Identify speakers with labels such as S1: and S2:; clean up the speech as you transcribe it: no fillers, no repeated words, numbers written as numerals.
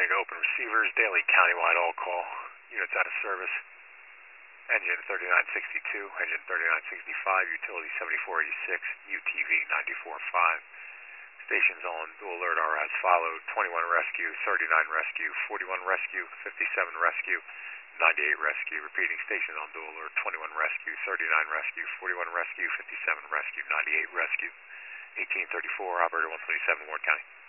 S1: Returning to open receivers, daily countywide all-call. Units out of service. Engine 3962, engine 3965, utility 7486, UTV 945. Stations on dual alert are as followed: 21 rescue, 39 rescue, 41 rescue, 57 rescue, 98 rescue. Repeating, stations on dual alert: 21 rescue, 39 rescue, 41 rescue, 57 rescue, 98 rescue. 1834, operator 127, Ward County.